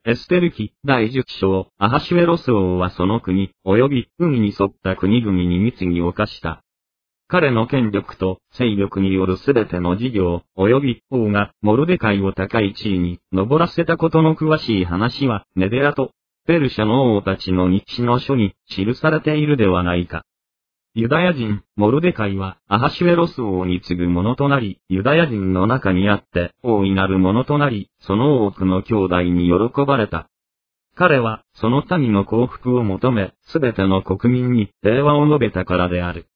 エステル記第10章、アハシュエロス王はその国、及び海に沿った国々に密議を課した。彼の権力と勢力によるすべての事業、及び王がモルデカイを高い地位に上らせたことの詳しい話は、メデラとペルシャの王たちの日誌の書に記されているではないか。ユダヤ人、モルデカイは、アハシュエロス王に次ぐ者となり、ユダヤ人の中にあって、大いなる者となり、その多くの兄弟に喜ばれた。彼は、その民の幸福を求め、すべての国民に平和を述べたからである。